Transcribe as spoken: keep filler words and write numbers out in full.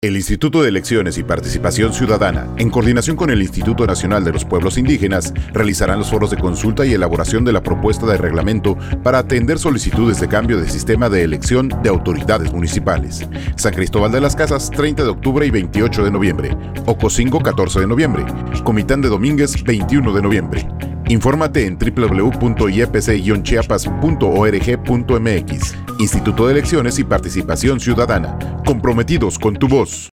El Instituto de Elecciones y Participación Ciudadana, en coordinación con el Instituto Nacional de los Pueblos Indígenas, realizarán los foros de consulta y elaboración de la propuesta de reglamento para atender solicitudes de cambio de sistema de elección de autoridades municipales. San Cristóbal de las Casas, treinta de octubre y veintiocho de noviembre. Ocosingo, catorce de noviembre. Comitán de Domínguez, veintiuno de noviembre. Infórmate en doble u doble u doble u punto i e p c guion chiapas punto org punto m x. Instituto de Elecciones y Participación Ciudadana. Comprometidos con tu voz.